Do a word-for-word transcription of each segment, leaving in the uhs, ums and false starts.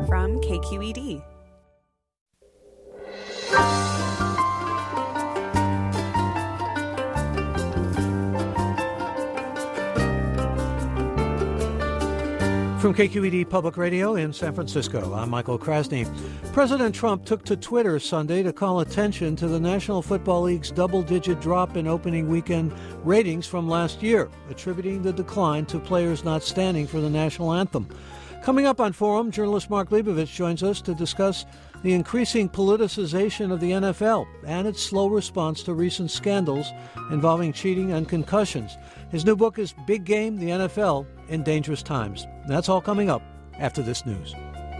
from K Q E D. From K Q E D Public Radio in San Francisco, I'm Michael Krasny. President Trump took to Twitter Sunday to call attention to the National Football League's double-digit drop in opening weekend ratings from last year, attributing the decline to players not standing for the national anthem. Coming up on Forum, journalist Mark Leibovich joins us to discuss the increasing politicization of the N F L and its slow response to recent scandals involving cheating and concussions. His new book is Big Game, the N F L in Dangerous Times. That's all coming up after this news.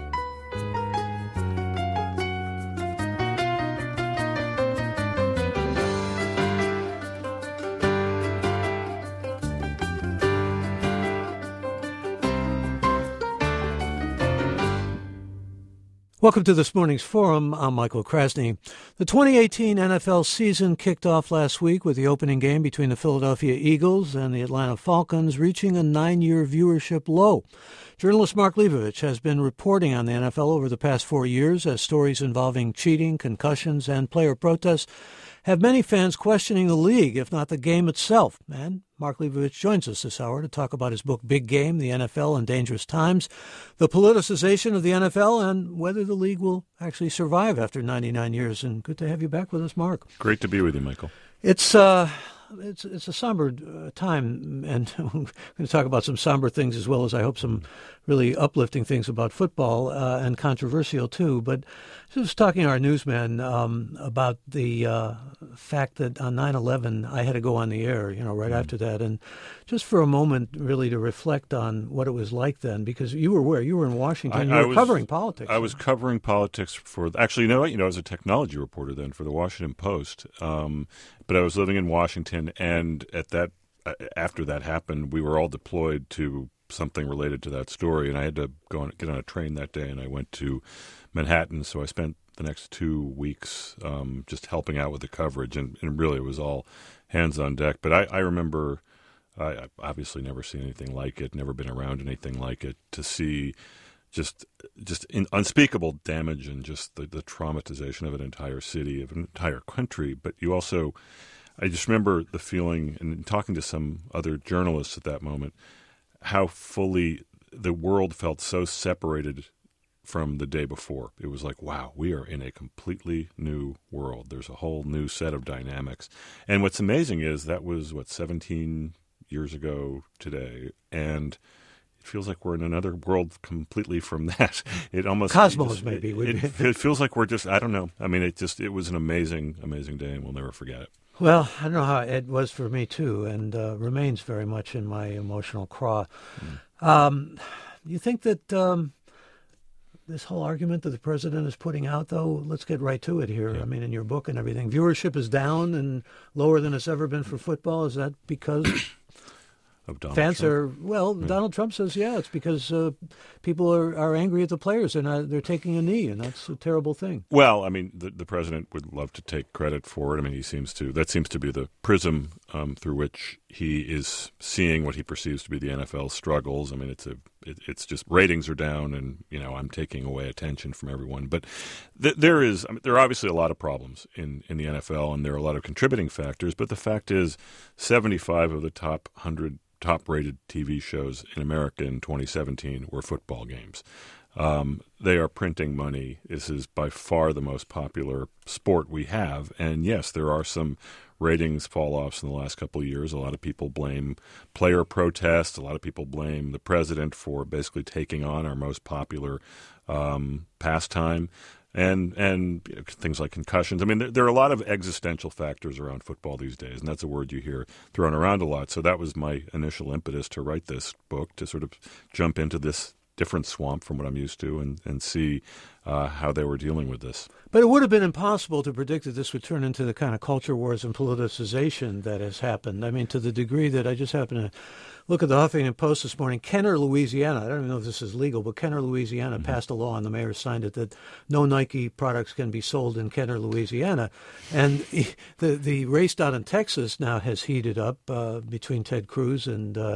Welcome to this morning's Forum. I'm Michael Krasny. The twenty eighteen N F L season kicked off last week with the opening game between the Philadelphia Eagles and the Atlanta Falcons reaching a nine-year viewership low. Journalist Mark Leibovich has been reporting on the N F L over the past four years as stories involving cheating, concussions, and player protests have many fans questioning the league, if not the game itself. And Mark Leibovich joins us this hour to talk about his book, Big Game, the N F L in Dangerous Times, the politicization of the N F L, and whether the league will actually survive after ninety-nine years. And good to have you back with us, Mark. Great to be with you, Michael. It's uh, it's it's a somber uh, time, and we're going to talk about some somber things as well as, I hope, some really uplifting things about football uh, and controversial, too. But I was talking to our newsman um, about the uh, fact that on nine eleven I had to go on the air, you know, right mm. after that. And just for a moment, really to reflect on what it was like then, because you were where? You were in Washington. I, you were I was, covering politics. I was covering politics for, actually, you know what? You know, I was a technology reporter then for the Washington Post. Um, but I was living in Washington, and at that, after that happened, we were all deployed to something related to that story, and I had to go on, get on a train that day, and I went to Manhattan. So I spent the next two weeks um, just helping out with the coverage, and, and really it was all hands on deck. But I, I remember, I, I've obviously never seen anything like it, never been around anything like it, to see just just in unspeakable damage and just the, the traumatization of an entire city, of an entire country. But you also, I just remember the feeling, and talking to some other journalists at that moment, how fully the world felt so separated from the day before. It was like, wow, we are in a completely new world. There's a whole new set of dynamics. And what's amazing is that was, what, seventeen years ago today, and it feels like we're in another world completely from that. It almost Cosmos, just, maybe. It, it, it feels like we're just, I don't know. I mean, it just, it was an amazing, amazing day, and we'll never forget it. Well, I don't know how it was for me, too, and uh, remains very much in my emotional craw. Mm. Um, you think that um, this whole argument that the president is putting out, though, let's get right to it here. Yeah. I mean, in your book and everything, viewership is down and lower than it's ever been for football. Is that because of Donald fans Trump? are, well, yeah. Donald Trump says, yeah, it's because uh, people are, are angry at the players. They're, not, they're taking a knee, and that's a terrible thing. Well, I mean, the, the president would love to take credit for it. I mean, he seems to, that seems to be the prism um, through which he is seeing what he perceives to be the N F L struggles. I mean, it's a, it, it's just ratings are down, and, you know, I'm taking away attention from everyone. But th- there is, I mean, there are obviously a lot of problems in, in the N F L, and there are a lot of contributing factors. But the fact is, seventy-five of the top one hundred top-rated T V shows in America in twenty seventeen were football games. Um, they are printing money. This is by far the most popular sport we have. And yes, there are some ratings fall-offs in the last couple of years. A lot of people blame player protests. A lot of people blame the president for basically taking on our most popular um, pastime. And and things like concussions. I mean, there, there are a lot of existential factors around football these days, and that's a word you hear thrown around a lot. So that was my initial impetus to write this book, to sort of jump into this different swamp from what I'm used to and, and see uh, how they were dealing with this. But it would have been impossible to predict that this would turn into the kind of culture wars and politicization that has happened. I mean, to the degree that I just happened to look at the Huffington Post this morning. Kenner, Louisiana, I don't even know if this is legal, but Kenner, Louisiana mm-hmm. passed a law, and the mayor signed it, that no Nike products can be sold in Kenner, Louisiana. And the the race down in Texas now has heated up uh, between Ted Cruz and uh,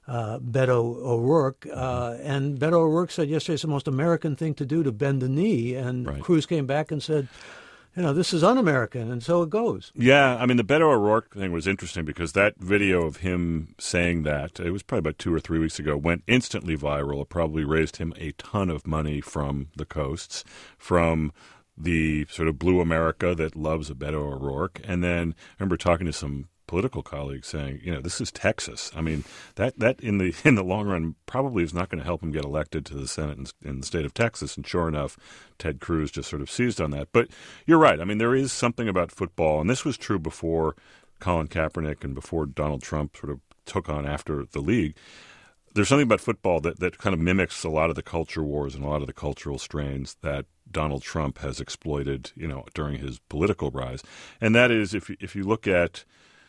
uh, Beto O'Rourke. Uh, and Beto O'Rourke said yesterday it's the most American thing to do to bend the knee. And right. Cruz came back and said, you know, this is un-American, and so it goes. Yeah, I mean, the Beto O'Rourke thing was interesting because that video of him saying that, it was probably about two or three weeks ago, went instantly viral. It probably raised him a ton of money from the coasts, from the sort of blue America that loves a Beto O'Rourke. And then I remember talking to some political colleagues saying, you know, this is Texas. I mean, that that in the in the long run probably is not going to help him get elected to the Senate in, in the state of Texas. And sure enough, Ted Cruz just sort of seized on that. But you're right. I mean, there is something about football, and this was true before Colin Kaepernick and before Donald Trump sort of took on after the league. There's something about football that, that kind of mimics a lot of the culture wars and a lot of the cultural strains that Donald Trump has exploited, you know, during his political rise. And that is, if if you look at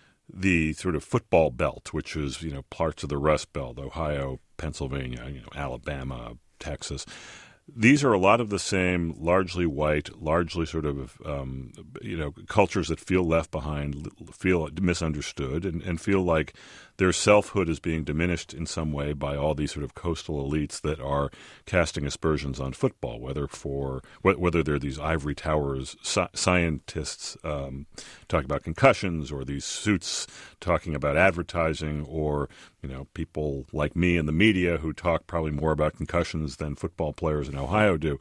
the sort of football belt, which is, you know, parts of the Rust Belt, Ohio, Pennsylvania, you know, Alabama, Texas. These are a lot of the same, largely white, largely sort of, um, you know, cultures that feel left behind, feel misunderstood, and, and feel like their selfhood is being diminished in some way by all these sort of coastal elites that are casting aspersions on football, whether for whether they're these ivory towers sci- scientists um, talking about concussions, or these suits talking about advertising, or, you know, people like me in the media who talk probably more about concussions than football players in Ohio do.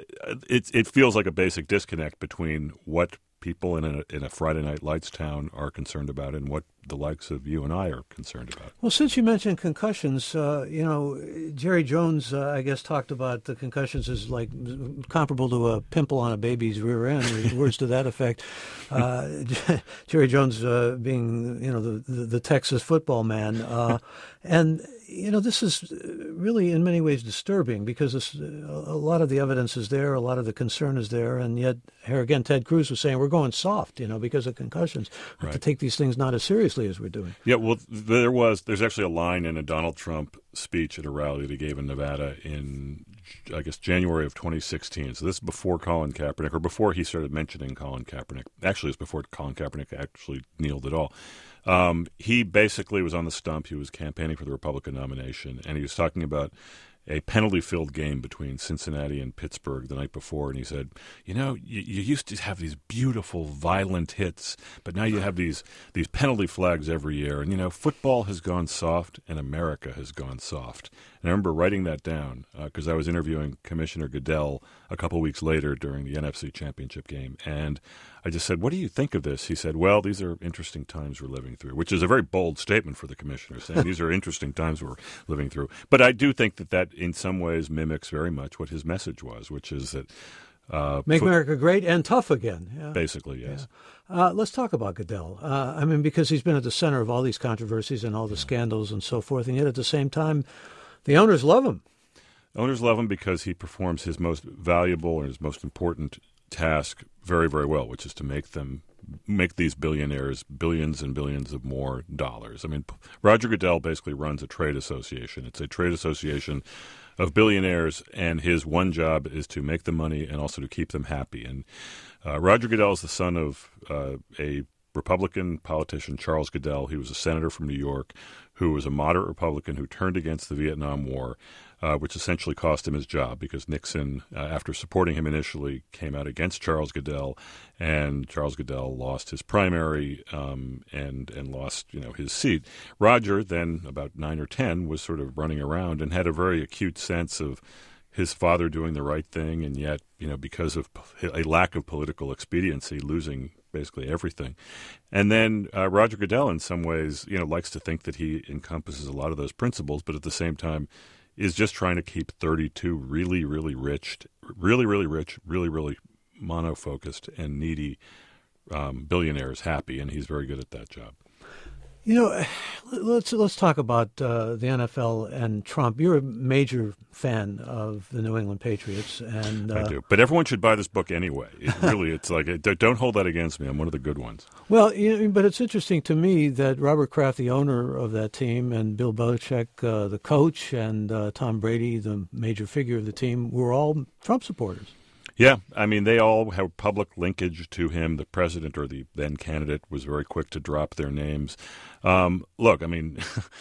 It, it feels like a basic disconnect between what people in a, in a Friday Night Lights town are concerned about and what the likes of you and I are concerned about. Well, since you mentioned concussions, uh, you know, Jerry Jones, uh, I guess, talked about the concussions as like comparable to a pimple on a baby's rear end, words to that effect. Uh, Jerry Jones uh, being, you know, the, the, the Texas football man. Uh, and, you know, this is really in many ways disturbing because this, a lot of the evidence is there, a lot of the concern is there, and yet here again, Ted Cruz was saying we're going soft, you know, because of concussions. We have right. to take these things not as seriously as we're doing. Yeah, well, there was there's actually a line in a Donald Trump speech at a rally that he gave in Nevada in, I guess, January of twenty sixteen. So this is before Colin Kaepernick, or before he started mentioning Colin Kaepernick. Actually, it's before Colin Kaepernick actually kneeled at all. Um, he basically was on the stump. He was campaigning for the Republican nomination, and he was talking about a penalty-filled game between Cincinnati and Pittsburgh the night before, and he said, you know, you, you used to have these beautiful, violent hits, but now you have these these penalty flags every year, and, you know, football has gone soft, and America has gone soft. And I remember writing that down because uh, I was interviewing Commissioner Goodell a couple weeks later during the N F C Championship game, and I just said, what do you think of this? He said, well, these are interesting times we're living through, which is a very bold statement for the commissioner, saying these are interesting times we're living through. But I do think that that in some ways mimics very much what his message was, which is that Uh, Make fo- America great and tough again. Yeah. Basically, yes. Yeah. Uh, let's talk about Goodell. Uh, I mean, because he's been at the center of all these controversies and all the yeah. scandals and so forth, and yet at the same time, the owners love him. Owners love him because he performs his most valuable and his most important task very, very well, which is to make them make these billionaires billions and billions of more dollars. I mean, Roger Goodell basically runs a trade association. It's a trade association of billionaires, and his one job is to make the money and also to keep them happy. And uh, Roger Goodell is the son of uh, a Republican politician, Charles Goodell. He was a senator from New York who was a moderate Republican who turned against the Vietnam War, uh, which essentially cost him his job because Nixon, uh, after supporting him initially, came out against Charles Goodell, and Charles Goodell lost his primary um, and and lost you know his seat. Roger, then about nine or ten, was sort of running around and had a very acute sense of his father doing the right thing, and yet, you know, because of a lack of political expediency, losing basically everything. And then uh, Roger Goodell, in some ways, you know, likes to think that he encompasses a lot of those principles, but at the same time is just trying to keep thirty-two really, really rich, really, really rich, really, really mono-focused and needy um, billionaires happy, and he's very good at that job. You know, let's let's talk about uh, the N F L and Trump. You're a major fan of the New England Patriots, and uh, I do. But everyone should buy this book anyway. It really, it's like don't hold that against me. I'm one of the good ones. Well, you know, but it's interesting to me that Robert Kraft, the owner of that team, and Bill Belichick, uh, the coach, and uh, Tom Brady, the major figure of the team, were all Trump supporters. Yeah, I mean, they all have public linkage to him. The president or the then candidate was very quick to drop their names. Um, look, I mean,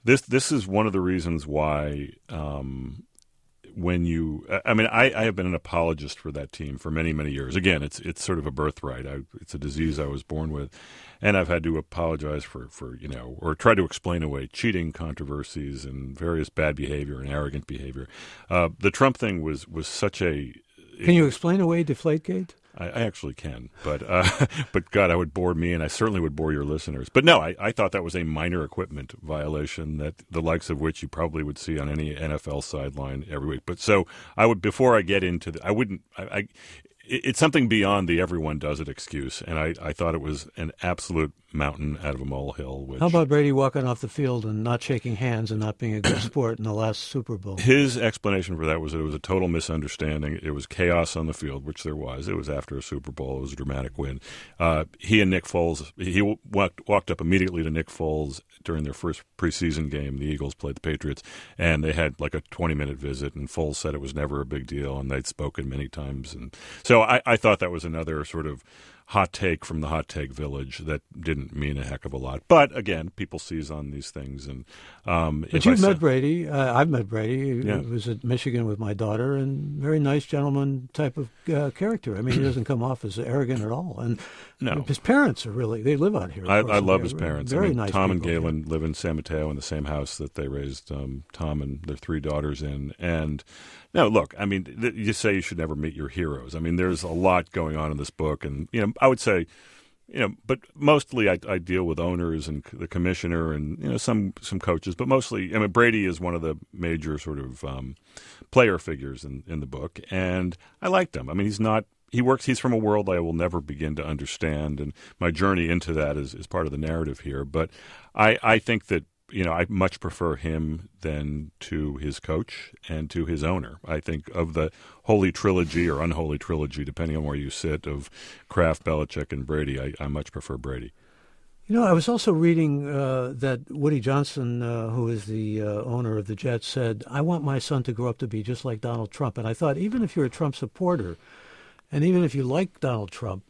this this is one of the reasons why um, when you, I mean, I, I have been an apologist for that team for many, many years. Again, it's it's sort of a birthright. I, it's a disease I was born with, and I've had to apologize for, for you know, or try to explain away cheating controversies and various bad behavior and arrogant behavior. Uh, the Trump thing was was such a. Can you explain away Deflategate? I, I actually can, but uh, but God, I would bore me, and I certainly would bore your listeners. But no, I, I thought that was a minor equipment violation, that the likes of which you probably would see on any N F L sideline every week. But so I would, before I get into the, I wouldn't, I, I it's something beyond the everyone does it excuse, and I, I thought it was an absolute mountain out of a molehill. Which, how about Brady walking off the field and not shaking hands and not being a good sport in the last Super Bowl? His explanation for that was that it was a total misunderstanding. It was chaos on the field, which there was. It was after a Super Bowl. It was a dramatic win. Uh, he and Nick Foles, he walked, walked up immediately to Nick Foles during their first preseason game. The Eagles played the Patriots, and they had like a twenty-minute visit, and Foles said it was never a big deal, and they'd spoken many times. And so I, I thought that was another sort of hot take from the hot take village that didn't mean a heck of a lot. But again, people seize on these things. And um, but you've met Brady. Uh, I've met Brady. He yeah. was at Michigan with my daughter, and very nice gentleman type of uh, character. I mean, he doesn't come off as arrogant at all. And no. his parents are really, they live out here. I, I love his parents. Very I mean, nice Tom and people. Galen live in San Mateo in the same house that they raised um, Tom and their three daughters in. And no, look, I mean, th- you say you should never meet your heroes. I mean, there's a lot going on in this book. And, you know, I would say, you know, but mostly I, I deal with owners and the commissioner and, you know, some, some coaches. But mostly, I mean, Brady is one of the major sort of um, player figures in, in the book. And I liked him. I mean, he's not. He works. He's from a world I will never begin to understand, and my journey into that is, is part of the narrative here. But I, I think that, you know, I much prefer him than to his coach and to his owner. I think of the holy trilogy or unholy trilogy, depending on where you sit, of Kraft, Belichick, and Brady, I, I much prefer Brady. You know, I was also reading uh, that Woody Johnson, uh, who is the uh, owner of the Jets, said, I want my son to grow up to be just like Donald Trump. And I thought, even if you're a Trump supporter, and even if you like Donald Trump,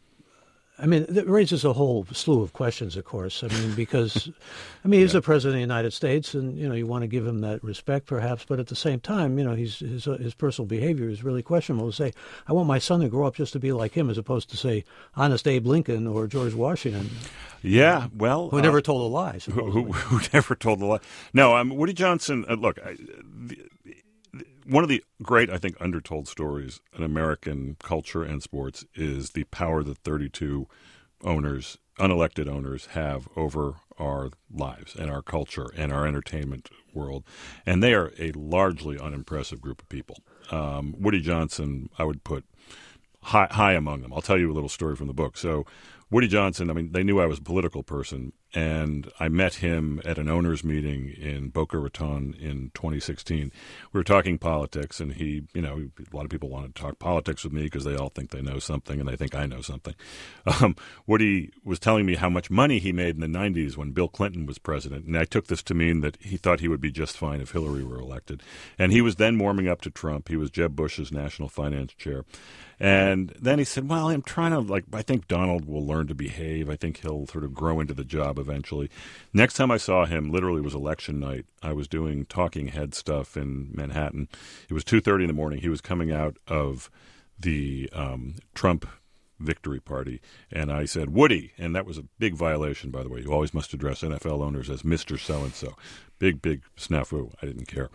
I mean, it raises a whole slew of questions, of course. I mean, because, I mean, he's yeah. the president of the United States, and, you know, you want to give him that respect, perhaps. But at the same time, you know, he's, his uh, his personal behavior is really questionable. To say, I want my son to grow up just to be like him, as opposed to, say, honest Abe Lincoln or George Washington. Yeah, well. Who uh, never told a lie. Who, who, who never told a lie. No, um, Woody Johnson, uh, look, I, the, one of the great, I think, undertold stories in American culture and sports is the power that thirty-two owners, unelected owners, have over our lives and our culture and our entertainment world. And they are a largely unimpressive group of people. Um, Woody Johnson, I would put high, high among them. I'll tell you a little story from the book. So Woody Johnson, I mean, they knew I was a political person, and I met him at an owners meeting in Boca Raton in twenty sixteen. We were talking politics, and he, you know, a lot of people wanted to talk politics with me because they all think they know something, and they think I know something. Um, Woody was telling me how much money he made in the nineties when Bill Clinton was president, and I took this to mean that he thought he would be just fine if Hillary were elected. And he was then warming up to Trump. He was Jeb Bush's national finance chair. And then he said, well, I'm trying to, like, I think Donald will learn to behave. I think he'll sort of grow into the job eventually. Next time I saw him, literally was election night. I was doing talking head stuff in Manhattan. It was two thirty in the morning. He was coming out of the um, Trump victory party. And I said, Woody, and that was a big violation, by the way. You always must address N F L owners as Mister So-and-so. Big, big snafu. I didn't care.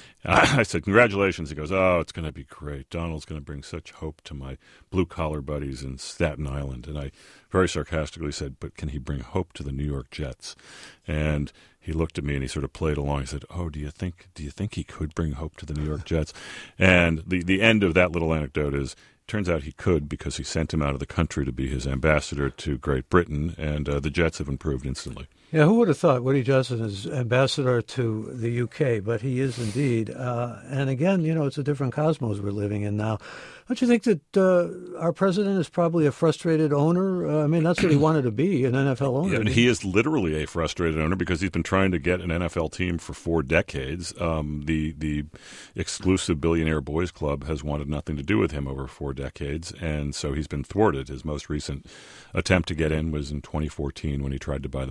I said, congratulations. He goes, oh, it's going to be great. Donald's going to bring such hope to my blue-collar buddies in Staten Island. And I very sarcastically said, but can he bring hope to the New York Jets? And he looked at me and he sort of played along. He said, oh, do you think do you think he could bring hope to the New York Jets? And the, the end of that little anecdote is, turns out he could, because he sent him out of the country to be his ambassador to Great Britain, and uh, the Jets have improved instantly. Yeah, who would have thought Woody Johnson is ambassador to the U K, but he is indeed. Uh, and again, you know, it's a different cosmos we're living in now. Don't you think that uh, our president is probably a frustrated owner? Uh, I mean, that's what he wanted to be, an N F L owner. Yeah, and he is literally a frustrated owner because he's been trying to get an N F L team for four decades. Um, the the exclusive Billionaire Boys Club has wanted nothing to do with him over four decades, and so he's been thwarted. His most recent attempt to get in was in twenty fourteen when he tried to buy the Buffalo Bills.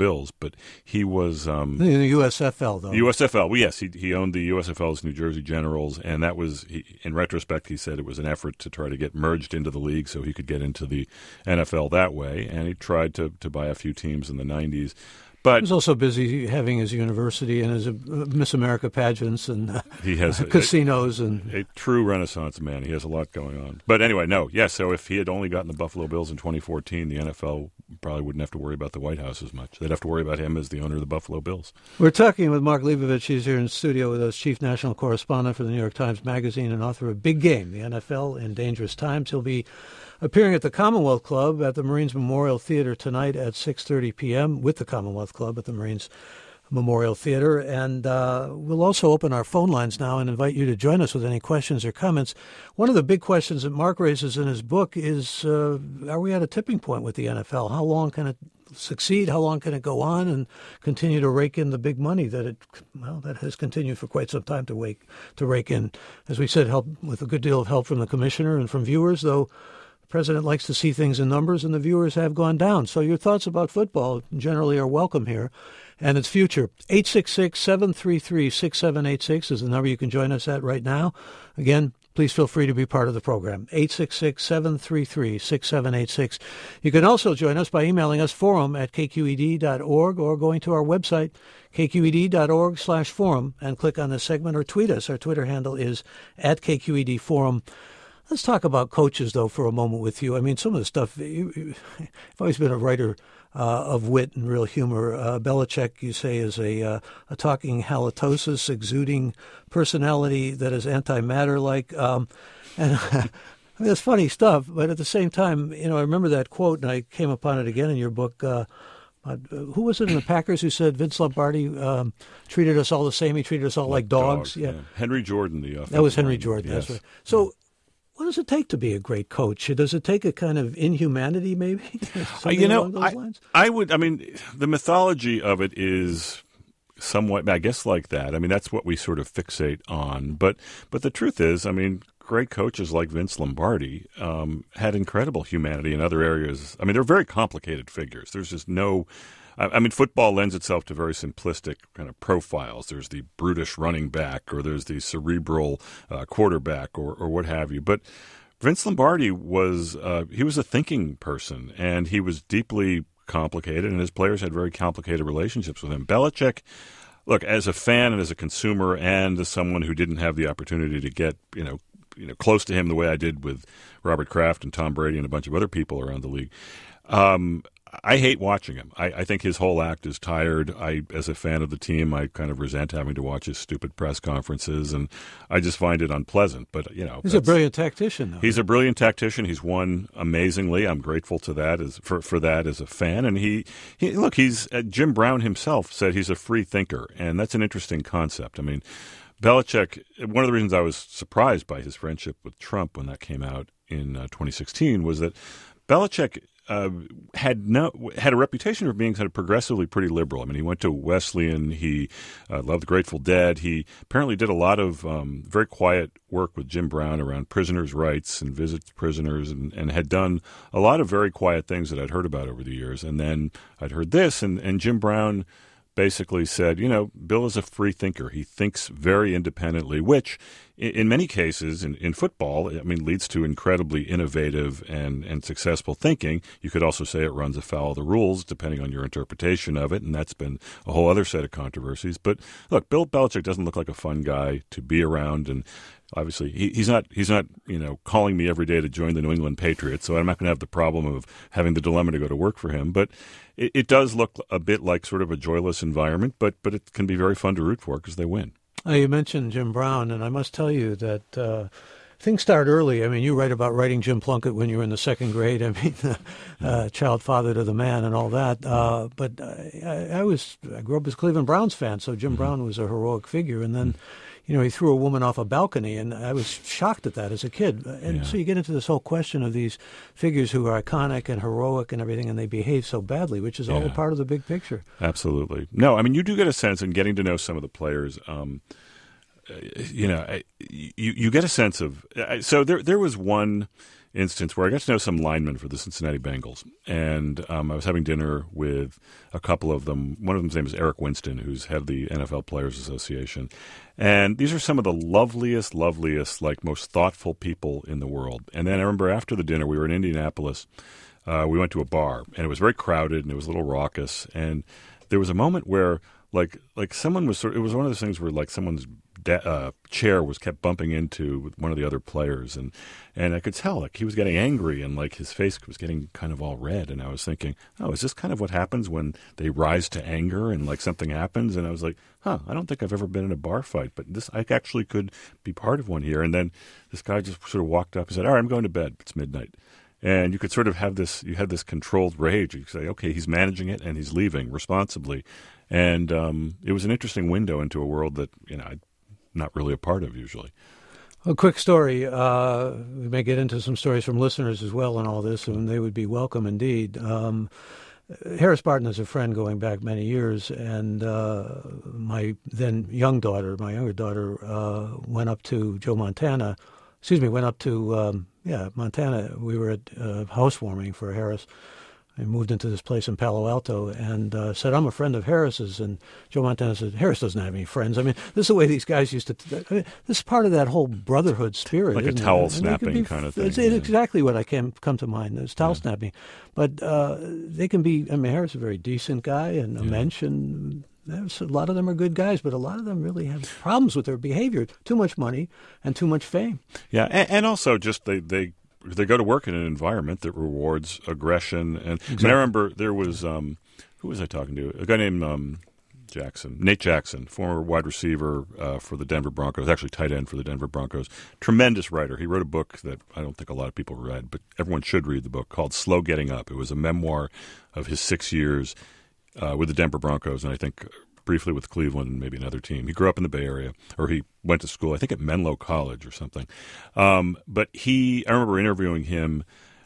Bills, but he was um, in the U S F L though. U S F L. Well, yes, he he owned the U S F L's New Jersey Generals, and that was he, in retrospect he said it was an effort to try to get merged into the league so he could get into the N F L that way, and he tried to to buy a few teams in the nineties. But he was also busy having his university and his uh, Miss America pageants and uh, he has uh, casinos a, and a true Renaissance man. He has a lot going on. But anyway, no, yes. So if he had only gotten the Buffalo Bills in twenty fourteen, the N F L probably wouldn't have to worry about the White House as much. They'd have to worry about him as the owner of the Buffalo Bills. We're talking with Mark Leibovich. He's here in studio with us, chief national correspondent for the New York Times Magazine and author of Big Game, the N F L in Dangerous Times. He'll be appearing at the Commonwealth Club at the Marines Memorial Theater tonight at six thirty p.m. with the Commonwealth Club at the Marines Memorial Theater. And uh, we'll also open our phone lines now and invite you to join us with any questions or comments. One of the big questions that Mark raises in his book is, uh, are we at a tipping point with the N F L? How long can it succeed? How long can it go on and continue to rake in the big money that it, well, that has continued for quite some time to wake, to rake in? As we said, help with a good deal of help from the commissioner and from viewers, though the president likes to see things in numbers, and the viewers have gone down. So your thoughts about football generally are welcome here and its future. eight six six, seven three three, six seven eight six is the number you can join us at right now. Again, please feel free to be part of the program. eight six six, seven three three, six seven eight six. You can also join us by emailing us forum at k q e d dot org or going to our website, k q e d dot org slash forum, and click on this segment or tweet us. Our Twitter handle is at K Q E D Forum. Let's talk about coaches, though, for a moment with you. I mean, some of the stuff, you, you, I've always been a writer uh, of wit and real humor. Uh, Belichick, you say, is a, uh, a talking halitosis, exuding personality that is antimatter-like. Um, and I mean, it's funny stuff, but at the same time, you know, I remember that quote, and I came upon it again in your book. Uh, uh, who was it in the Packers who said Vince Lombardi um, treated us all the same? He treated us all like, like dogs. dogs yeah. yeah, Henry Jordan, the offensive That was Henry line. Jordan. Yes. That's right. So. What does it take to be a great coach? Does it take a kind of inhumanity, maybe? you know, along those I, lines? I would. I mean, the mythology of it is somewhat, I guess, like that. I mean, that's what we sort of fixate on. But, but the truth is, I mean, great coaches like Vince Lombardi um, had incredible humanity in other areas. I mean, they're very complicated figures. There's just no. I mean, football lends itself to very simplistic kind of profiles. There's the brutish running back, or there's the cerebral uh, quarterback, or, or what have you. But Vince Lombardi was uh, he was a thinking person, and he was deeply complicated, and his players had very complicated relationships with him. Belichick, look, as a fan and as a consumer, and as someone who didn't have the opportunity to get you know you know close to him the way I did with Robert Kraft and Tom Brady and a bunch of other people around the league. Um, I hate watching him. I, I think his whole act is tired. I, as a fan of the team, I kind of resent having to watch his stupid press conferences, and I just find it unpleasant. But you know, he's a brilliant tactician, though. He's a brilliant tactician. He's won amazingly. I'm grateful to that as for for that as a fan. And he, he look, he's uh, Jim Brown himself said he's a free thinker, and that's an interesting concept. I mean, Belichick. One of the reasons I was surprised by his friendship with Trump when that came out in uh, twenty sixteen was that Belichick. Uh, had no had a reputation for being kind of progressively pretty liberal. I mean, he went to Wesleyan. He uh, loved the Grateful Dead. He apparently did a lot of um, very quiet work with Jim Brown around prisoners' rights and visits to prisoners, and, and had done a lot of very quiet things that I'd heard about over the years. And then I'd heard this, and, and Jim Brown basically said, you know, Bill is a free thinker. He thinks very independently, which in, in many cases in, in football, I mean, leads to incredibly innovative and, and successful thinking. You could also say it runs afoul of the rules, depending on your interpretation of it, and that's been a whole other set of controversies. But look, Bill Belichick doesn't look like a fun guy to be around, and obviously, he, he's not. He's not. You know, calling me every day to join the New England Patriots. So I'm not going to have the problem of having the dilemma to go to work for him. But it, it does look a bit like sort of a joyless environment. But but it can be very fun to root for because they win. Uh, you mentioned Jim Brown, and I must tell you that uh, things start early. I mean, you write about writing Jim Plunkett when you were in the second grade. I mean, uh, child father to the man and all that. Uh, but I, I was I grew up as a Cleveland Browns fan, so Jim mm-hmm. Brown was a heroic figure. And then. Mm-hmm. You know, he threw a woman off a balcony, and I was shocked at that as a kid. And yeah. so you get into this whole question of these figures who are iconic and heroic and everything, and they behave so badly, which is yeah. all a part of the big picture. Absolutely. No, I mean, you do get a sense in getting to know some of the players. Um, you know, you you get a sense of so there there was one instance where I got to know some linemen for the Cincinnati Bengals, and um, I was having dinner with a couple of them. One of them's name is Eric Winston, who's head of the N F L Players Association, and these are some of the loveliest, loveliest, like most thoughtful people in the world. And then I remember after the dinner, we were in Indianapolis. Uh, we went to a bar, and it was very crowded, and it was a little raucous, and there was a moment where, like, like someone was sort of, it was one of those things where, like, someone's de- uh, chair was kept bumping into one of the other players, and, and I could tell, like, he was getting angry, and, like, his face was getting kind of all red, and I was thinking, oh, is this kind of what happens when they rise to anger and, like, something happens? And I was like, huh, I don't think I've ever been in a bar fight, but this, I actually could be part of one here. And then this guy just sort of walked up and said, all right, I'm going to bed. It's midnight. And you could sort of have this, you had this controlled rage. You could say, okay, he's managing it and he's leaving responsibly. And um, it was an interesting window into a world that, you know, I'm not really a part of usually. A quick story. Uh, we may get into some stories from listeners as well in all this, and they would be welcome indeed. Um, Harris Barton is a friend going back many years, and uh, my then young daughter, my younger daughter, uh, went up to Joe Montana, excuse me, went up to, um, yeah, Montana. We were at uh, housewarming for Harris. I moved into this place in Palo Alto and uh, said, I'm a friend of Harris's. And Joe Montana said, Harris doesn't have any friends. I mean, this is the way these guys used to, I mean, this is part of that whole brotherhood spirit. Like a isn't towel it? snapping be, kind of thing. It's, yeah. it's exactly what I came come to mind. It's towel yeah. snapping. But uh, they can be, I mean, Harris is a very decent guy and a yeah. mensch, and there's, a lot of them are good guys, but a lot of them really have problems with their behavior. Too much money and too much fame. Yeah, and, and also just they, they they go to work in an environment that rewards aggression. And, exactly. and I remember there was, um, who was I talking to? A guy named um, Jackson, Nate Jackson, former wide receiver uh, for the Denver Broncos, actually tight end for the Denver Broncos. Tremendous writer. He wrote a book that I don't think a lot of people read, but everyone should read the book, called Slow Getting Up. It was a memoir of his six years uh, with the Denver Broncos, and I think briefly with Cleveland and maybe another team. He grew up in the Bay Area, or he went to school, I think at Menlo College or something. Um, but he, I remember interviewing him,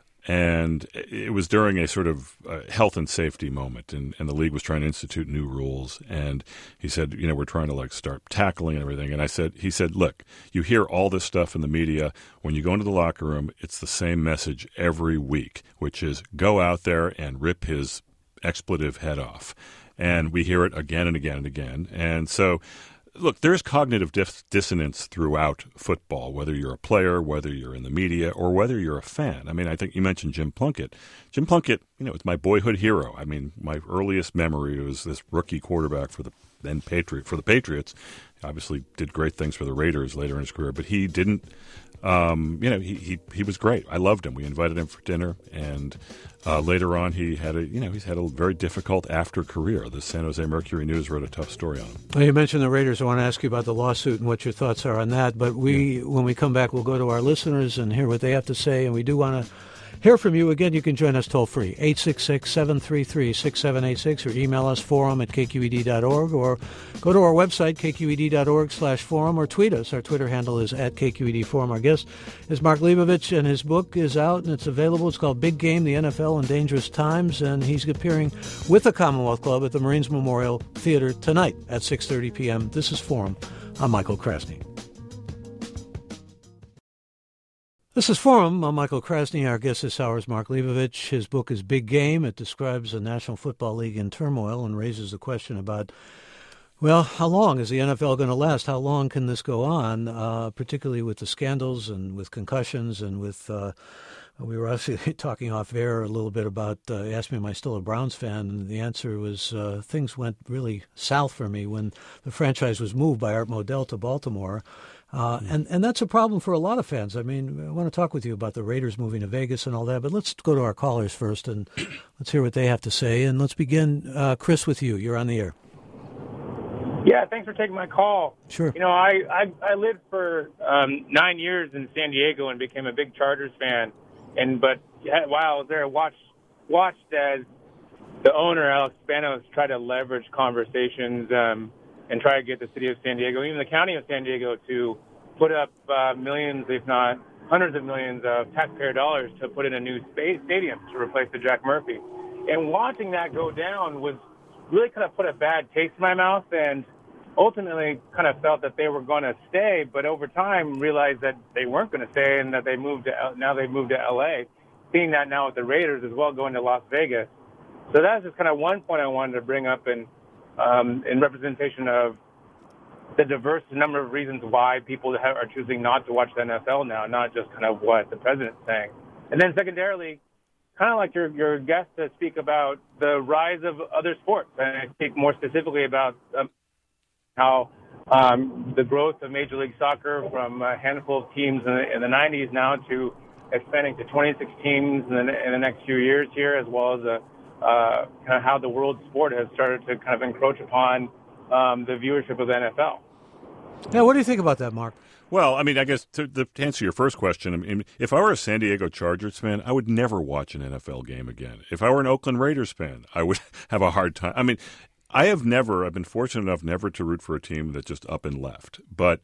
and it was during a sort of uh, health and safety moment, and, and the league was trying to institute new rules. And he said, you know, we're trying to like start tackling and everything. And I said, he said, look, you hear all this stuff in the media. When you go into the locker room, it's the same message every week, which is go out there and rip his expletive head off. And we hear it again and again and again. And so, look, there's cognitive dis- dissonance throughout football, whether you're a player, whether you're in the media, or whether you're a fan. I mean, I think you mentioned Jim Plunkett. Jim Plunkett, you know, it's my boyhood hero. I mean, my earliest memory was this rookie quarterback for the then Patriot for the Patriots. Obviously did great things for the Raiders later in his career, but he didn't Um, you know, he, he he was great. I loved him. We invited him for dinner, and uh, later on, he had a you know he's had a very difficult after career. The San Jose Mercury News wrote a tough story on him. Well, you mentioned the Raiders. I want to ask you about the lawsuit and what your thoughts are on that. But we, yeah. when we come back, we'll go to our listeners and hear what they have to say. And we do want to hear from you. Again, you can join us toll free, eight six six, seven three three, six seven eight six, or email us forum at k q e d dot org, or go to our website, k q e d dot org slash forum, or tweet us. Our Twitter handle is at K Q E D Forum. Our guest is Mark Leibovich, and his book is out and it's available. It's called Big Game, the N F L in Dangerous Times, and he's appearing with the Commonwealth Club at the Marines Memorial Theater tonight at six thirty p.m. This is Forum. I'm Michael Krasny. This is Forum. I'm Michael Krasny. Our guest this hour is Mark Leibovich. His book is Big Game. It describes the National Football League in turmoil and raises the question about, well, how long is the N F L going to last? How long can this go on, uh, particularly with the scandals and with concussions and with, uh, we were actually talking off air a little bit about, uh, he asked me, am I still a Browns fan? And the answer was uh, things went really south for me when the franchise was moved by Art Modell to Baltimore. Uh, and, and that's a problem for a lot of fans. I mean, I want to talk with you about the Raiders moving to Vegas and all that, but let's go to our callers first and let's hear what they have to say. And let's begin, uh, Chris, with you. You're on the air. Yeah, thanks for taking my call. Sure. You know, I, I, I lived for um, nine years in San Diego and became a big Chargers fan. And but while I was there, I watched, watched as the owner, Alex Spanos, tried to leverage conversations um, and try to get the city of San Diego, even the county of San Diego, to put up uh, millions, if not hundreds of millions of taxpayer dollars to put in a new space stadium to replace the Jack Murphy. And watching that go down was really kind of put a bad taste in my mouth. And ultimately kind of felt that they were going to stay, but over time realized that they weren't going to stay and that they moved to now they moved to L A. Seeing that now with the Raiders as well, going to Las Vegas. So that's just kind of one point I wanted to bring up in um, in representation of the diverse number of reasons why people have, are choosing not to watch the N F L now, not just kind of what the president's saying. And then secondarily, kind of like your, your guest to speak about the rise of other sports. And I speak more specifically about um, how um, the growth of Major League Soccer from a handful of teams in the, in the nineties now to expanding to twenty-six teams in the, in the next few years here, as well as a, uh, kind of how the world sport has started to kind of encroach upon um, the viewership of the N F L. Yeah, what do you think about that, Mark? Well, I mean, I guess to, to answer your first question, I mean, if I were a San Diego Chargers fan, I would never watch an N F L game again. If I were an Oakland Raiders fan, I would have a hard time. I mean, I have never, I've been fortunate enough never to root for a team that's just up and left. But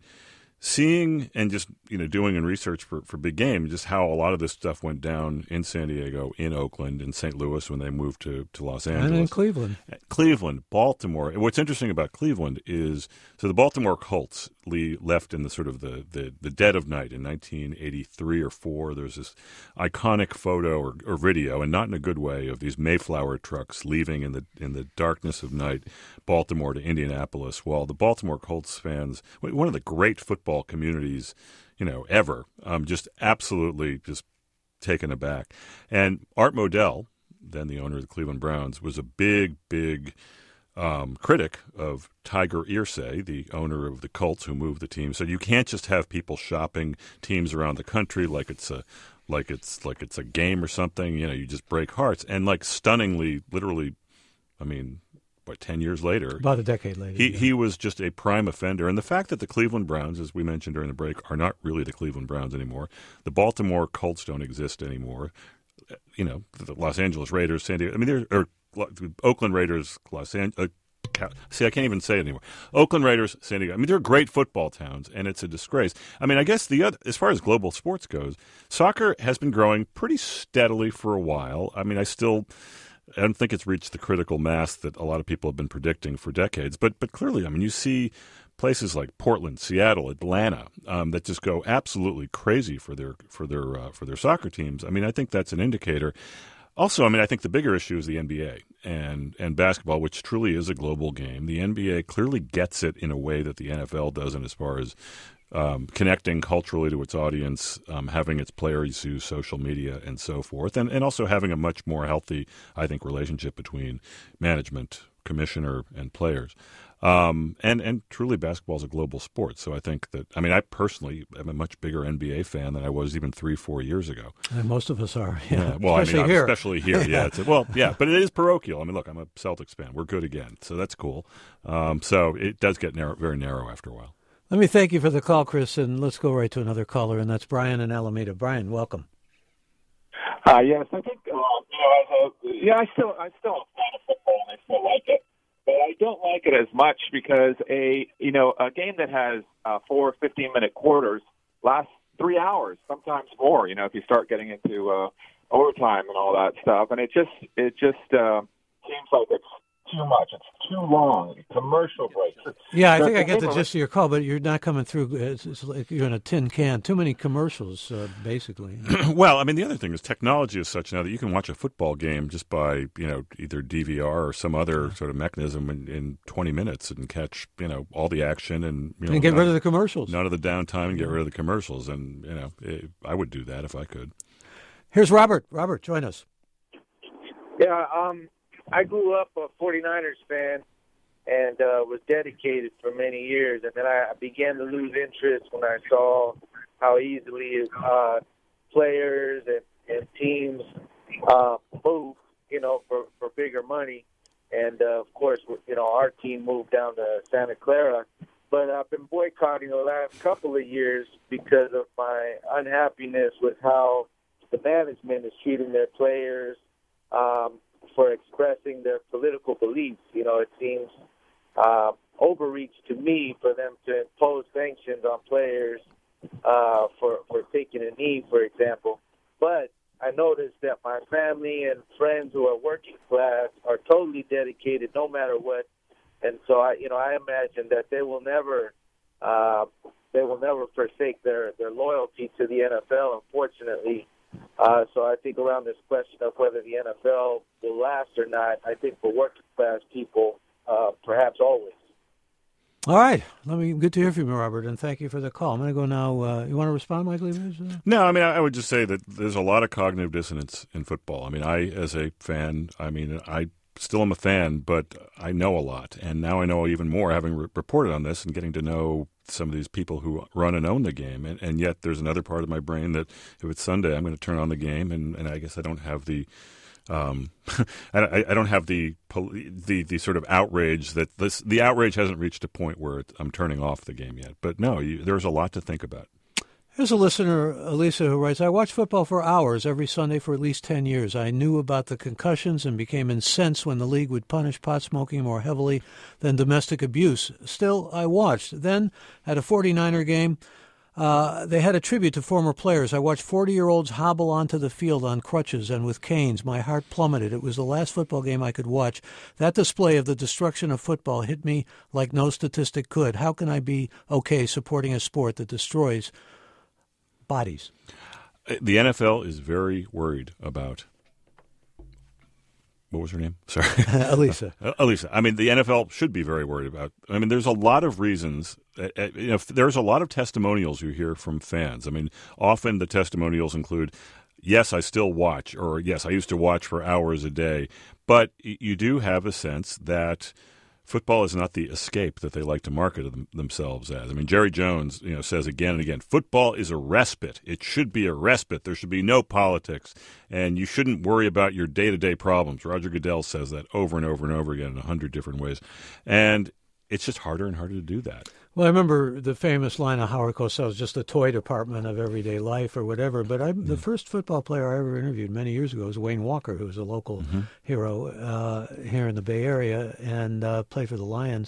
seeing and just, you know, doing in research for, for big game, just how a lot of this stuff went down in San Diego, in Oakland, in Saint Louis when they moved to, to Los Angeles. And in Cleveland. Cleveland, Baltimore. And what's interesting about Cleveland is, so the Baltimore Colts left in the sort of the, the, the dead of night in nineteen eighty-three or four. There's this iconic photo or, or video, and not in a good way, of these Mayflower trucks leaving in the in the darkness of night, Baltimore to Indianapolis, while the Baltimore Colts fans, one of the great football communities, you know, ever, um, just absolutely just taken aback. And Art Modell, then the owner of the Cleveland Browns, was a big, big um, critic of Tiger Irsay, the owner of the Colts who moved the team. So you can't just have people shopping teams around the country like it's a like it's like it's a game or something. You know, you just break hearts. And like stunningly, literally, I mean, what, ten years later? About a decade later. He yeah. he was just a prime offender. And the fact that the Cleveland Browns, as we mentioned during the break, are not really the Cleveland Browns anymore. The Baltimore Colts don't exist anymore. You know, the Los Angeles Raiders, San Diego. I mean, there are Oakland Raiders, Los Angeles. Uh, see, I can't even say it anymore. Oakland Raiders, San Diego. I mean, they're great football towns, and it's a disgrace. I mean, I guess the other, as far as global sports goes, soccer has been growing pretty steadily for a while. I mean, I still, I don't think it's reached the critical mass that a lot of people have been predicting for decades. But, but clearly, I mean, you see places like Portland, Seattle, Atlanta um, that just go absolutely crazy for their for their uh, for their soccer teams. I mean, I think that's an indicator. Also, I mean, I think the bigger issue is the N B A and, and basketball, which truly is a global game. The N B A clearly gets it in a way that the N F L doesn't, as far as um, connecting culturally to its audience, um, having its players use social media and so forth, and, and also having a much more healthy, I think, relationship between management, commissioner, and players. Um, and, and truly basketball is a global sport. So I think that, I mean, I personally am a much bigger N B A fan than I was even three, four years ago. And most of us are. Yeah. yeah. Well, especially I mean, here. Especially here. Yeah. It's a, well, yeah, but it is parochial. I mean, look, I'm a Celtics fan. We're good again. So that's cool. Um, so it does get narrow, very narrow after a while. Let me thank you for the call, Chris, and let's go right to another caller, and that's Brian in Alameda. Brian, welcome. Uh, yes, I think, uh, you know, as a, yeah, I still, I still am a fan of football, and I still like it. But I don't like it as much because a you know a game that has uh, four fifteen-minute quarters lasts three hours, sometimes more. You know, if you start getting into uh, overtime and all that stuff, and it just it just uh, seems like it's too much. It's too long. Commercial breaks. It's, yeah, I think I get the gist of your call, but you're not coming through. It's, it's like you're in a tin can. Too many commercials, uh, basically. Well, I mean, the other thing is technology is such now that you can watch a football game just by, you know, either D V R or some other sort of mechanism in, in twenty minutes and catch, you know, all the action and, you know, and get none, rid of the commercials. None of the downtime and get rid of the commercials. And, you know, it, I would do that if I could. Here's Robert. Robert, join us. Yeah, um, I grew up a forty-niners fan and uh, was dedicated for many years. And then I began to lose interest when I saw how easily uh, players and, and teams uh, move, you know, for, for bigger money. And, uh, of course, you know, our team moved down to Santa Clara. But I've been boycotting the last couple of years because of my unhappiness with how the management is treating their players um, for expressing their political beliefs. You know, it seems uh, overreach to me for them to impose sanctions on players uh, for, for taking a knee, for example. But I noticed that my family and friends who are working class are totally dedicated no matter what. And so I, you know, I imagine that they will never, uh, they will never forsake their, their loyalty to the N F L, unfortunately. Uh, so I think around this question of whether the N F L will last or not, I think for working class people, uh, perhaps always. All right. Let me good to hear from you, Robert, and thank you for the call. I'm going to go now. Uh, you want to respond, Mike Leibowitz? No, I mean, I would just say that there's a lot of cognitive dissonance in football. I mean, I, as a fan, I mean, I still am a fan, but I know a lot. And now I know even more, having re- reported on this and getting to know some of these people who run and own the game. And, and yet there's another part of my brain that if it's Sunday, I'm going to turn on the game, and, and I guess I don't have the Um, I, I don't have the the the sort of outrage that this the outrage hasn't reached a point where it, I'm turning off the game yet. But no, you, there's a lot to think about. Here's a listener, Elisa, who writes, I watched football for hours every Sunday for at least ten years. I knew about the concussions and became incensed when the league would punish pot smoking more heavily than domestic abuse. Still, I watched. Then, at a forty-niner game, Uh, they had a tribute to former players. I watched forty-year-olds hobble onto the field on crutches and with canes. My heart plummeted. It was the last football game I could watch. That display of the destruction of football hit me like no statistic could. How can I be okay supporting a sport that destroys bodies? The N F L is very worried about... What was her name? Sorry. Elisa. Uh, Elisa. I mean, the N F L should be very worried about. I mean, there's a lot of reasons. Uh, uh, you know, there's a lot of testimonials you hear from fans. I mean, often the testimonials include, yes, I still watch, or yes, I used to watch for hours a day. But you do have a sense that football is not the escape that they like to market them, themselves as. I mean, Jerry Jones, you know, says again and again, football is a respite. It should be a respite. There should be no politics, and you shouldn't worry about your day-to-day problems. Roger Goodell says that over and over and over again in a hundred different ways, and it's just harder and harder to do that. Well, I remember the famous line of Howard Cosell's, just the toy department of everyday life or whatever. But I, mm-hmm. the first football player I ever interviewed many years ago was Wayne Walker, who was a local mm-hmm. hero uh, here in the Bay Area and uh, played for the Lions.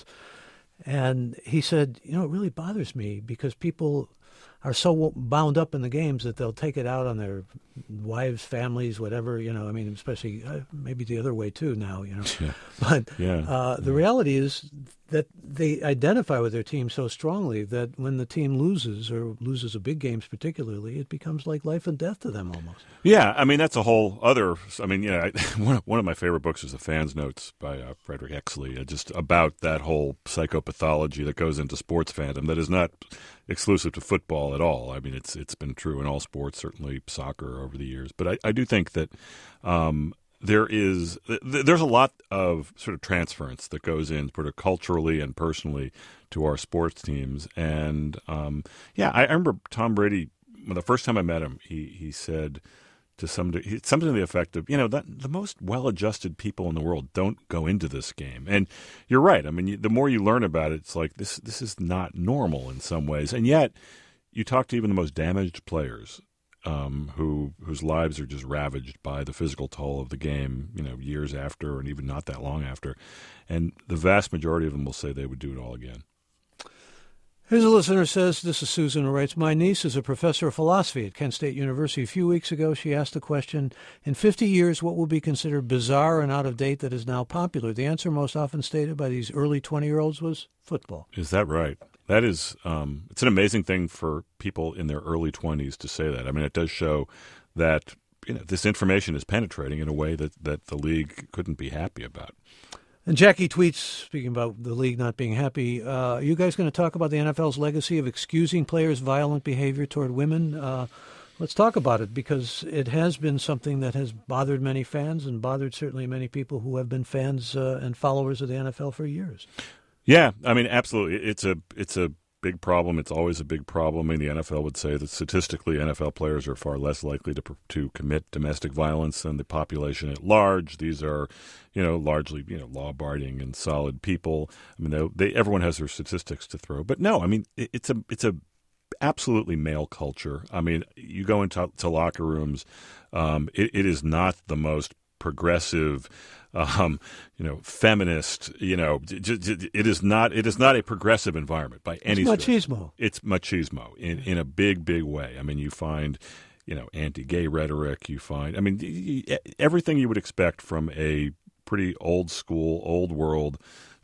And he said, you know, it really bothers me because people are so bound up in the games that they'll take it out on their wives, families, whatever, you know, I mean, especially uh, maybe the other way too now, you know. Yeah. But yeah. Uh, the reality is that they identify with their team so strongly that when the team loses or loses a big games particularly, it becomes like life and death to them almost. Yeah, I mean, that's a whole other, I mean, yeah, one, one of my favorite books is The Fans Notes by uh, Frederick Exley, uh, just about that whole psychopathology that goes into sports fandom that is not exclusive to football at all. I mean, it's it's been true in all sports, certainly soccer over the years. But I, I do think that um, there is th- there's a lot of sort of transference that goes in sort of culturally and personally to our sports teams. And um, yeah, I, I remember Tom Brady, the first time I met him, he he said to some something to the effect of, you know, that the most well-adjusted people in the world don't go into this game. And you're right. I mean, you, the more you learn about it, it's like this this is not normal in some ways. And yet, you talk to even the most damaged players um, who whose lives are just ravaged by the physical toll of the game, you know, years after and even not that long after. And the vast majority of them will say they would do it all again. Here's a listener who says, this is Susan who writes, my niece is a professor of philosophy at Kent State University. A few weeks ago, she asked the question, in fifty years, what will be considered bizarre and out of date that is now popular? The answer most often stated by these early twenty-year-olds was football. Is that right? That is, um, it's an amazing thing for people in their early twenties to say that. I mean, it does show that, you know, this information is penetrating in a way that, that the league couldn't be happy about. And Jackie tweets, speaking about the league not being happy, uh, are you guys going to talk about the N F L's legacy of excusing players' violent behavior toward women? Uh, let's talk about it, because it has been something that has bothered many fans and bothered certainly many people who have been fans uh, and followers of the N F L for years. Yeah, I mean, absolutely. It's a it's a big problem. It's always a big problem. I mean, the N F L would say that statistically, N F L players are far less likely to to commit domestic violence than the population at large. These are, you know, largely, you know, law-abiding and solid people. I mean, they, they everyone has their statistics to throw. But no, I mean, it, it's a it's a absolutely male culture. I mean, you go into to locker rooms, um, it, it is not the most progressive, um, you know, feminist, you know, it is not it is not a progressive environment by any stretch. It's machismo. Stretch. It's machismo in, in a big, big way. I mean, you find, you know, anti-gay rhetoric. You find, I mean, everything you would expect from a pretty old school, old world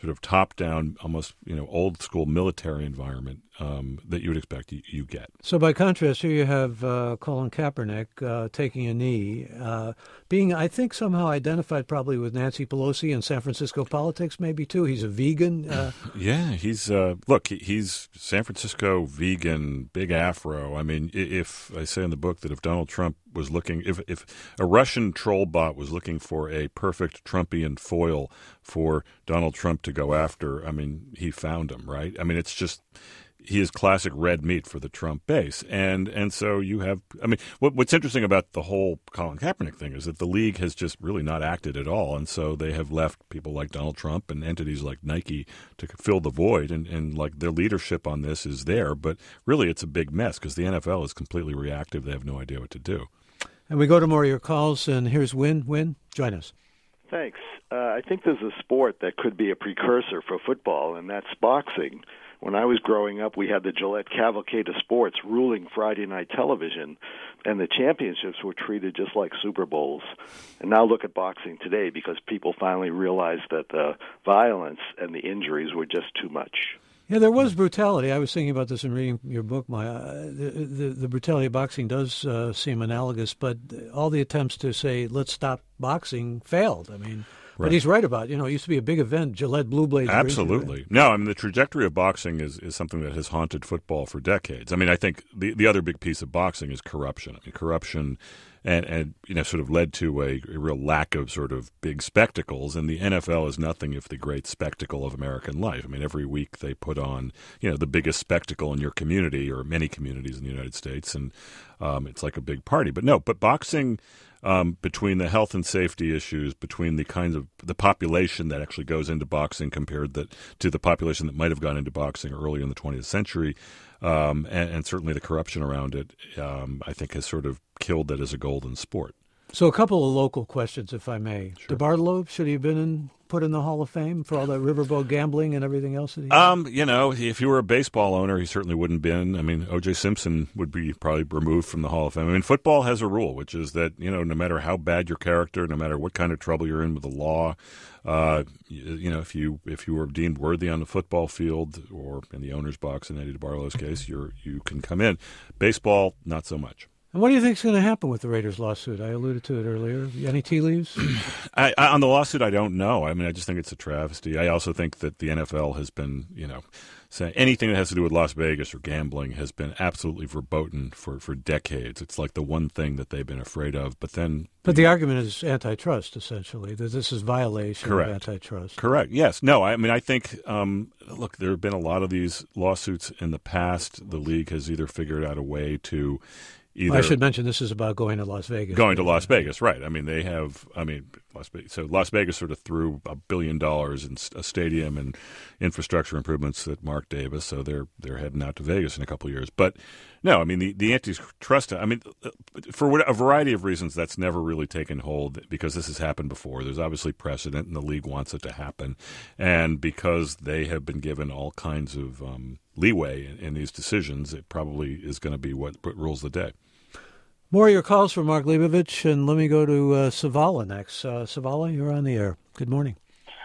sort of top-down, almost you know old-school military environment um, that you would expect you, you get. So by contrast, here you have uh, Colin Kaepernick uh, taking a knee, uh, being, I think, somehow identified probably with Nancy Pelosi in San Francisco politics, maybe too. He's a vegan. Uh, yeah, he's uh, look, he's San Francisco vegan, big afro. I mean, if I say in the book that if Donald Trump was looking, if if a Russian troll bot was looking for a perfect Trumpian foil for Donald Trump to go after, I mean, he found him, right? I mean, it's just. He is classic red meat for the Trump base. And and so you have – I mean, what, what's interesting about the whole Colin Kaepernick thing is that the league has just really not acted at all. And so they have left people like Donald Trump and entities like Nike to fill the void. And, and like their leadership on this is there. But really it's a big mess because the N F L is completely reactive. They have no idea what to do. And we go to more of your calls. And here's Win. Win, join us. Thanks. Uh, I think there's a sport that could be a precursor for football, and that's boxing. When I was growing up, we had the Gillette Cavalcade of Sports ruling Friday night television, and the championships were treated just like Super Bowls. And now look at boxing today because people finally realized that the violence and the injuries were just too much. Yeah, there was brutality. I was thinking about this in reading your book, Maya. Uh, the, the, the brutality of boxing does uh, seem analogous, but all the attempts to say, let's stop boxing failed. I mean... Right. But he's right about, you know, it used to be a big event, Gillette Blue Blades. Absolutely. No, I mean, the trajectory of boxing is, is something that has haunted football for decades. I mean, I think the, the other big piece of boxing is corruption. I mean, corruption and, and you know, sort of led to a, a real lack of sort of big spectacles. And the N F L is nothing if the great spectacle of American life. I mean, every week they put on, you know, the biggest spectacle in your community or many communities in the United States. And um, it's like a big party. But no, but boxing... Um, between the health and safety issues, between the kinds of the population that actually goes into boxing compared that, to the population that might have gone into boxing earlier in the twentieth century, um, and, and certainly the corruption around it, um, I think has sort of killed that as a golden sport. So a couple of local questions, if I may. Sure. DeBartolo, should he have been in, put in the Hall of Fame for all that riverboat gambling and everything else that he Um, you know, if you were a baseball owner, he certainly wouldn't have been. I mean, O J Simpson would be probably removed from the Hall of Fame. I mean, football has a rule, which is that, you know, no matter how bad your character, no matter what kind of trouble you're in with the law, uh, you, you know, if you if you were deemed worthy on the football field or in the owner's box in Eddie DeBartolo's case, you're you can come in. Baseball, not so much. And what do you think is going to happen with the Raiders lawsuit? I alluded to it earlier. Any tea leaves? I, I, on the lawsuit, I don't know. I mean, I just think it's a travesty. I also think that the N F L has been, you know, saying anything that has to do with Las Vegas or gambling has been absolutely verboten for, for decades. It's like the one thing that they've been afraid of. But then, but the argument is antitrust, essentially. That this is violation correct. of antitrust. Correct. Yes. No. I mean, I think. Um, look, there have been a lot of these lawsuits in the past. The league has either figured out a way to. Either I should mention this is about going to Las Vegas. Going to Las Vegas, right. I mean, they have, I mean, Las Vegas, so Las Vegas sort of threw a billion dollars in a stadium and infrastructure improvements at Mark Davis, so they're they're heading out to Vegas in a couple of years. But no, I mean, the, the antitrust, I mean, for a variety of reasons, that's never really taken hold because this has happened before. There's obviously precedent, and the league wants it to happen. And because they have been given all kinds of um, leeway in, in these decisions, it probably is going to be what, what rules the day. More of your calls for Mark Leibovich, and let me go to uh, Savala next. Uh, Savala, you're on the air. Good morning.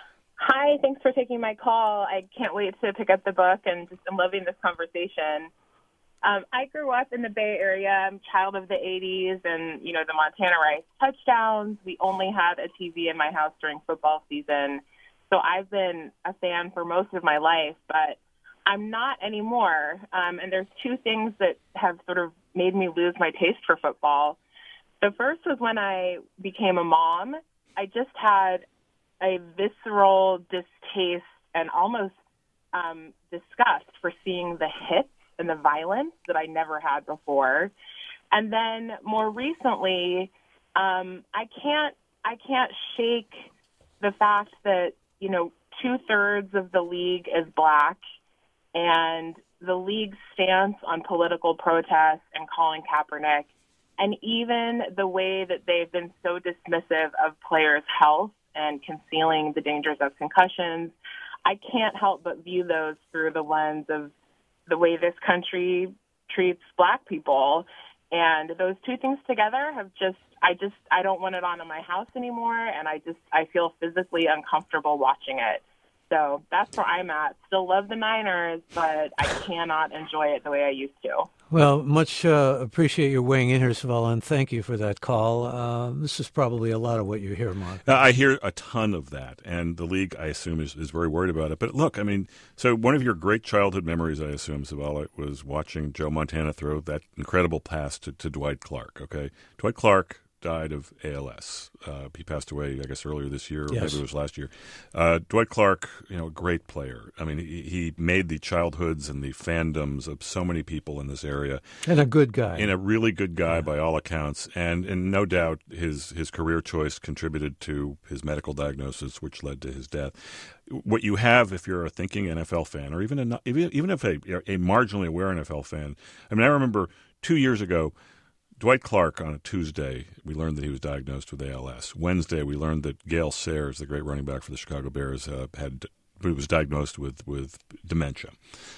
Hi, thanks for taking my call. I can't wait to pick up the book, and just I'm loving this conversation. Um, I grew up in the Bay Area. I'm a child of the eighties, and, you know, the Montana Rice touchdowns. We only had a T V in my house during football season, so I've been a fan for most of my life, but I'm not anymore. Um, and there's two things that have sort of made me lose my taste for football. The first was when I became a mom. I just had a visceral distaste and almost um, disgust for seeing the hits and the violence that I never had before. And then more recently, um, I can't I can't shake the fact that, you know, two-thirds of the league is black, and the league's stance on political protests and Colin Kaepernick, and even the way that they've been so dismissive of players' health and concealing the dangers of concussions, I can't help but view those through the lens of the way this country treats black people. And those two things together have just, I just, I don't want it on in my house anymore, and I just, I feel physically uncomfortable watching it. So that's where I'm at. Still love the Niners, but I cannot enjoy it the way I used to. Well, much uh, appreciate your weighing in here, Savella, and thank you for that call. Uh, this is probably a lot of what you hear, Mark. Uh, I hear a ton of that, and the league, I assume, is, is very worried about it. But look, I mean, so one of your great childhood memories, I assume, Savella, was watching Joe Montana throw that incredible pass to, to Dwight Clark, okay? Dwight Clark died of A L S. Uh, he passed away, I guess, earlier this year, or yes. maybe it was last year. Uh, Dwight Clark, you know, a great player. I mean, he, he made the childhoods and the fandoms of so many people in this area. And a good guy. And a really good guy yeah. by all accounts. And, and no doubt his, his career choice contributed to his medical diagnosis, which led to his death. What you have, if you're a thinking N F L fan, or even a, even, even if a, a marginally aware N F L fan, I mean, I remember two years ago, Dwight Clark, on a Tuesday, we learned that he was diagnosed with A L S. Wednesday, we learned that Gale Sayers, the great running back for the Chicago Bears, uh, had was diagnosed with with dementia.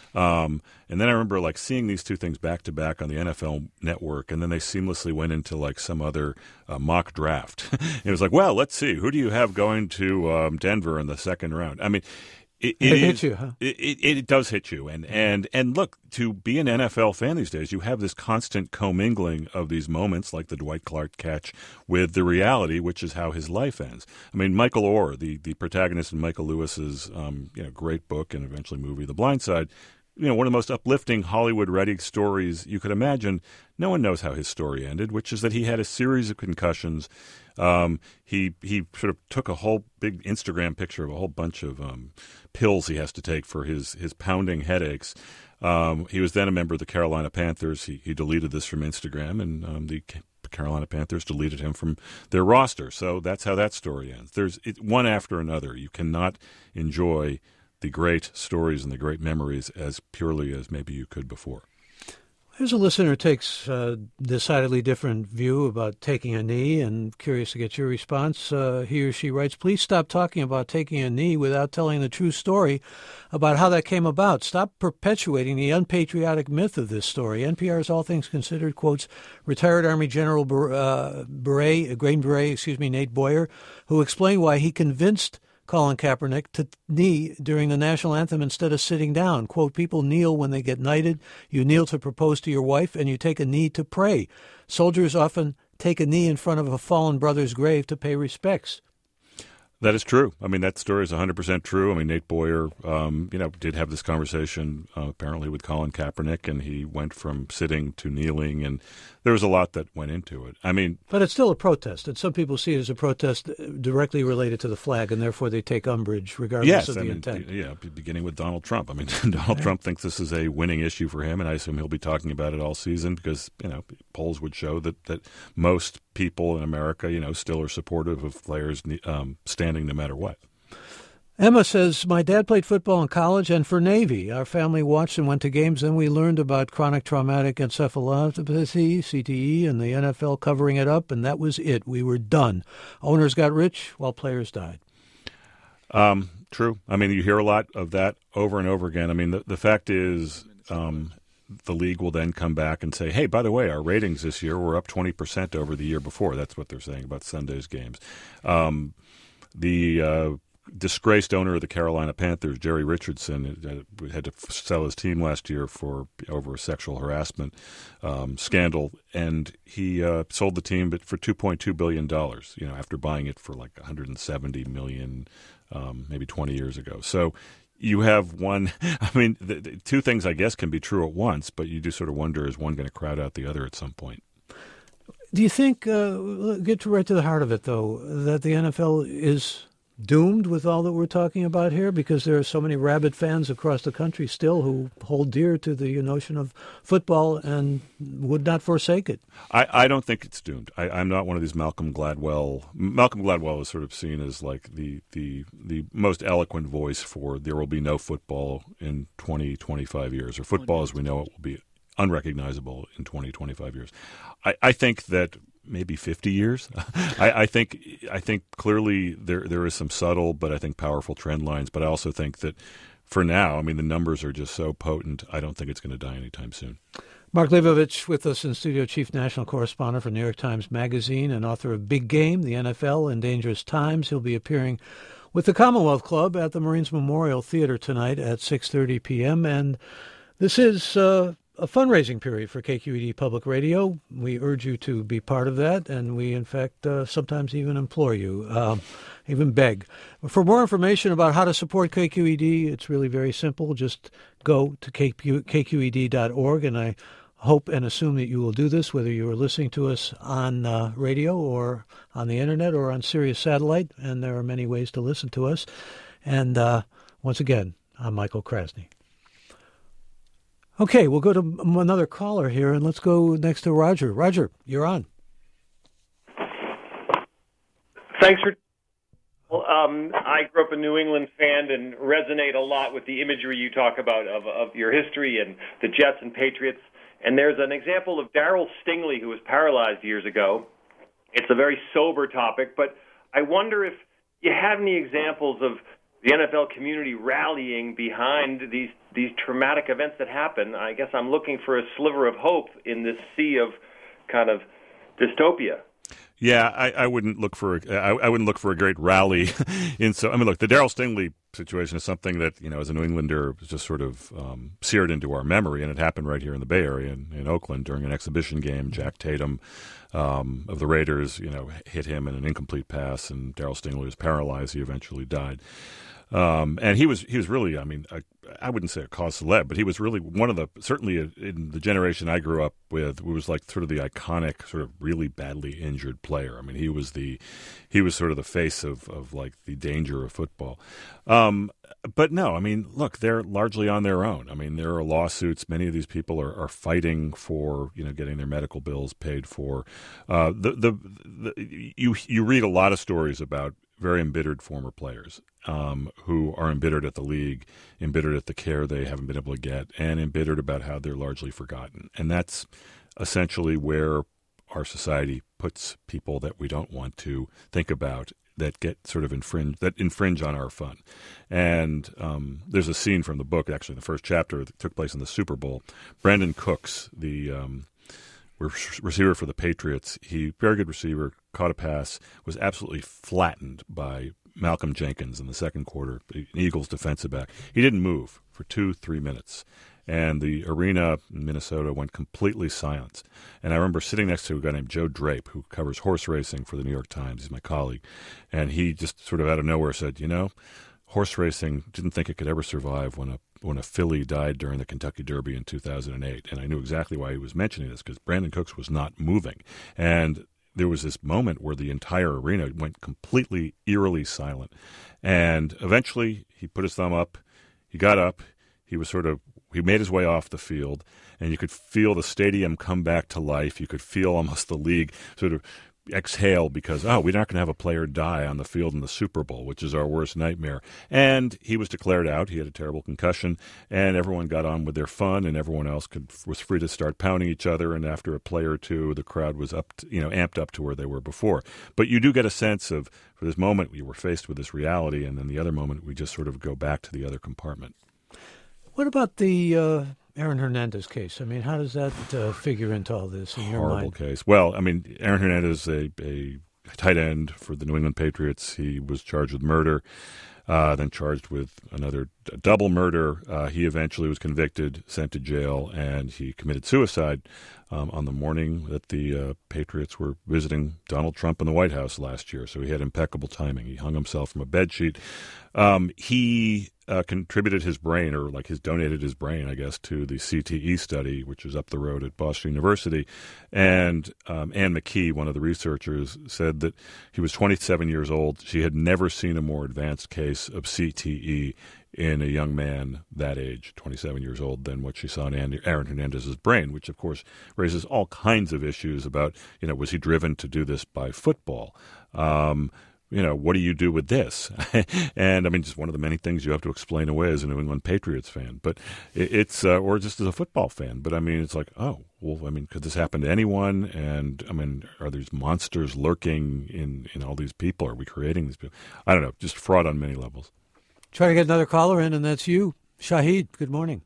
Um, and then I remember like seeing these two things back to back on the N F L Network, and then they seamlessly went into like some other uh, mock draft. It was like, well, let's see, who do you have going to um, Denver in the second round? I mean. It, it, it is, hits you, huh? It, it, it does hit you. And, and, and look, to be an N F L fan these days, you have this constant commingling of these moments like the Dwight Clark catch with the reality, which is how his life ends. I mean, Michael Orr, the, the protagonist in Michael Lewis's um, you know, great book and eventually movie The Blind Side, you know, one of the most uplifting Hollywood-ready stories you could imagine. No one knows how his story ended, which is that he had a series of concussions. Um, he he sort of took a whole big Instagram picture of a whole bunch of um, pills he has to take for his, his pounding headaches. Um, he was then a member of the Carolina Panthers. He, he deleted this from Instagram, and um, the Carolina Panthers deleted him from their roster. So that's how that story ends. There's it, one after another. You cannot enjoy the great stories and the great memories as purely as maybe you could before. Here's a listener who takes a decidedly different view about taking a knee, and curious to get your response. Uh, he or she writes, please stop talking about taking a knee without telling the true story about how that came about. Stop perpetuating the unpatriotic myth of this story. N P R's All Things Considered quotes retired Army General Ber- uh, Beret, Green Beret, excuse me, Nate Boyer, who explained why he convinced Colin Kaepernick to knee during the national anthem instead of sitting down. Quote, people kneel when they get knighted. You kneel to propose to your wife, and you take a knee to pray. Soldiers often take a knee in front of a fallen brother's grave to pay respects. That is true. I mean, that story is one hundred percent true. I mean, Nate Boyer, um, you know, did have this conversation uh, apparently with Colin Kaepernick, and he went from sitting to kneeling, and there was a lot that went into it. I mean, but it's still a protest, and some people see it as a protest directly related to the flag, and therefore they take umbrage regardless yes, of the I mean, intent. Yeah, beginning with Donald Trump. I mean, Donald right. Trump thinks this is a winning issue for him, and I assume he'll be talking about it all season because, you know, polls would show that, that most people in America, you know, still are supportive of players um, standing no matter what. Emma says, my dad played football in college and for Navy. Our family watched and went to games. Then we learned about chronic traumatic encephalopathy, C T E, and the N F L covering it up, and that was it. We were done. Owners got rich while players died. Um, true. I mean, you hear a lot of that over and over again. I mean, the, the fact is um, the league will then come back and say, hey, by the way, our ratings this year were up twenty percent over the year before. That's what they're saying about Sunday's games. Um, the uh, disgraced owner of the Carolina Panthers, Jerry Richardson, had to sell his team last year for over a sexual harassment um, scandal, and he uh, sold the team but for two point two billion dollars, you know, after buying it for like one hundred seventy million dollars um, maybe twenty years ago. So you have one – I mean, the, the two things I guess can be true at once, but you do sort of wonder, is one going to crowd out the other at some point? Do you think uh, – get right to the heart of it, though, that the N F L is – doomed with all that we're talking about here, because there are so many rabid fans across the country still who hold dear to the notion of football and would not forsake it? I, I don't think it's doomed. I, I'm not one of these Malcolm Gladwell. Malcolm Gladwell is sort of seen as like the, the, the most eloquent voice for there will be no football in twenty, twenty-five years, or football as we know it will be unrecognizable in twenty, twenty-five years. I, I think that maybe fifty years. I, I think I think clearly there there is some subtle but I think powerful trend lines. But I also think that for now, I mean, the numbers are just so potent, I don't think it's going to die anytime soon. Mark Leibovich with us in studio, chief national correspondent for New York Times Magazine and author of Big Game, the N F L in Dangerous Times. He'll be appearing with the Commonwealth Club at the Marines Memorial Theater tonight at six thirty p.m. And this is uh, a fundraising period for K Q E D Public Radio. We urge you to be part of that, and we, in fact, uh, sometimes even implore you, um, even beg. For more information about how to support K Q E D, it's really very simple. Just go to K Q E D dot org, and I hope and assume that you will do this, whether you are listening to us on uh, radio or on the internet or on Sirius Satellite, and there are many ways to listen to us. And uh, once again, I'm Michael Krasny. Okay, we'll go to another caller here, and let's go next to Roger. Roger, you're on. Thanks for... Well, um, I grew up a New England fan and resonate a lot with the imagery you talk about of, of your history and the Jets and Patriots. And there's an example of Darryl Stingley, who was paralyzed years ago. It's a very sober topic, but I wonder if you have any examples of the N F L community rallying behind these these traumatic events that happen. I guess I'm looking for a sliver of hope in this sea of kind of dystopia. Yeah, I, I wouldn't look for a, I, I wouldn't look for a great rally. in so I mean, look, the Darryl Stingley situation is something that, you know, as a New Englander, was just sort of um, seared into our memory, and it happened right here in the Bay Area in, in Oakland during an exhibition game. Jack Tatum um, of the Raiders, you know, hit him in an incomplete pass, and Darryl Stingley was paralyzed. He eventually died. Um, and he was he was really, I mean, I, I wouldn't say a cause celeb, but he was really one of the, certainly in the generation I grew up with, who was like sort of the iconic, sort of really badly injured player. I mean, he was the, he was sort of the face of, of like the danger of football. Um, but no, I mean, look, they're largely on their own. I mean, there are lawsuits. Many of these people are, are fighting for, you know, getting their medical bills paid for. Uh, the, the, the, you, you read a lot of stories about very embittered former players um, who are embittered at the league, embittered at the care they haven't been able to get, and embittered about how they're largely forgotten. And that's essentially where our society puts people that we don't want to think about, that get sort of infringe, that infringe on our fun. And um, there's a scene from the book, actually the first chapter, that took place in the Super Bowl. Brandon Cooks, the um, receiver for the Patriots, he very good receiver, caught a pass, was absolutely flattened by Malcolm Jenkins in the second quarter, the Eagles defensive back. He didn't move for two, three minutes. And the arena in Minnesota went completely silent. And I remember sitting next to a guy named Joe Drape, who covers horse racing for the New York Times. He's my colleague. And he just sort of out of nowhere said, you know, horse racing, didn't think it could ever survive when a when a filly died during the Kentucky Derby in two thousand eight. And I knew exactly why he was mentioning this, because Brandon Cooks was not moving. And there was this moment where the entire arena went completely eerily silent. And eventually he put his thumb up, he got up, he was sort of, he made his way off the field, and you could feel the stadium come back to life. You could feel almost the league sort of exhale because, oh, we're not going to have a player die on the field in the Super Bowl, which is our worst nightmare. And he was declared out. He had a terrible concussion, and everyone got on with their fun, and everyone else could was free to start pounding each other. And after a play or two, the crowd was up, to, you know, amped up to where they were before. But you do get a sense of, for this moment, we were faced with this reality, and then the other moment, we just sort of go back to the other compartment. What about the uh, Aaron Hernandez case? I mean, how does that uh, figure into all this in your Horrible mind? case. Well, I mean, Aaron Hernandez, a, a tight end for the New England Patriots. He was charged with murder, uh, then charged with another d- double murder. Uh, he eventually was convicted, sent to jail, and he committed suicide um, on the morning that the uh, Patriots were visiting Donald Trump in the White House last year. So he had impeccable timing. He hung himself from a bedsheet. Um, he uh, contributed his brain, or like his donated his brain, I guess, to the C T E study, which is up the road at Boston University. And um, Anne McKee, one of the researchers, said that he was twenty-seven years old. She had never seen a more advanced case of C T E in a young man that age, twenty-seven years old, than what she saw in Aaron Hernandez's brain, which, of course, raises all kinds of issues about, you know, was he driven to do this by football? Um, you know, what do you do with this? And, I mean, just one of the many things you have to explain away as a New England Patriots fan. But it, it's, uh, or just as a football fan. But, I mean, it's like, oh, well, I mean, could this happen to anyone? And, I mean, are these monsters lurking in, in all these people? Are we creating these people? I don't know, just fraud on many levels. Try to get another caller in, and that's you. Shahid, good morning.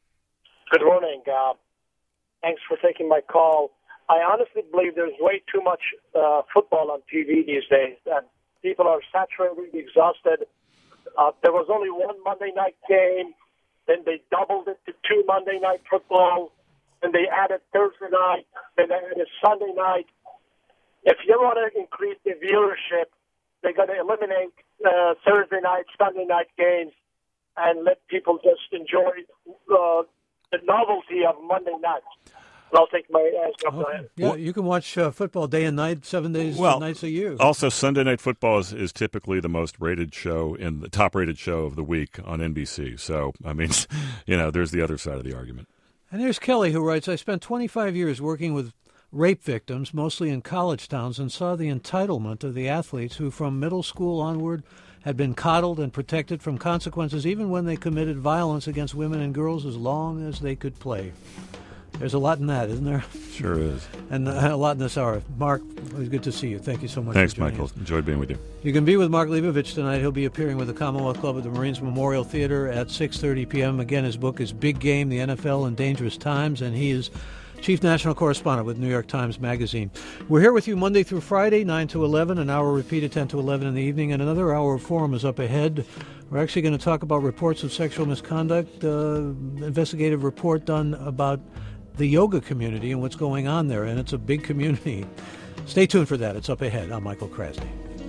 Good morning. Uh, thanks for taking my call. I honestly believe there's way too much uh, football on T V these days. And People are saturated, exhausted. Uh, there was only one Monday night game. Then they doubled it to two Monday night football. Then they added Thursday night. Then they added Sunday night. If you want to increase the viewership, they're going to eliminate uh, Thursday night, Sunday night games and let people just enjoy uh, the novelty of Monday night. I'll take my ass up okay. ahead. Yeah, you can watch uh, football day and night, seven days, well, nights a year. Also, Sunday Night Football is, is typically the most rated show in the top rated show of the week on N B C. So, I mean, you know, there's the other side of the argument. And here's Kelly, who writes, I spent twenty-five years working with rape victims, mostly in college towns, and saw the entitlement of the athletes who, from middle school onward, had been coddled and protected from consequences even when they committed violence against women and girls as long as they could play. There's a lot in that, isn't there? Sure is. And a lot in this hour. Mark, it was good to see you. Thank you so much. Thanks, for joining Michael. us. Enjoyed being with you. You can be with Mark Leibovich tonight. He'll be appearing with the Commonwealth Club at the Marines Memorial Theater at six thirty p.m. Again, his book is Big Game, the N F L in Dangerous Times, and he is Chief National Correspondent with New York Times Magazine. We're here with you Monday through Friday, nine to eleven, an hour repeated ten to eleven in the evening, and another hour of Forum is up ahead. We're actually going to talk about reports of sexual misconduct, uh, investigative report done about the yoga community and what's going on there, and it's a big community. Stay tuned for that. It's up ahead. I'm Michael Krasny.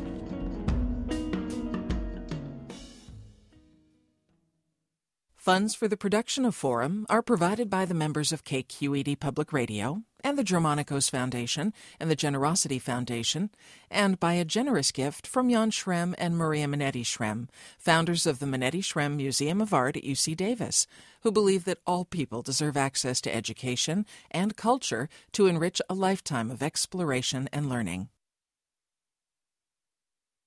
Funds for the production of Forum are provided by the members of K Q E D Public Radio and the Germanicos Foundation and the Generosity Foundation, and by a generous gift from Jan Schrem and Maria Minetti Schrem, founders of the Minetti Schrem Museum of Art at U C Davis, who believe that all people deserve access to education and culture to enrich a lifetime of exploration and learning.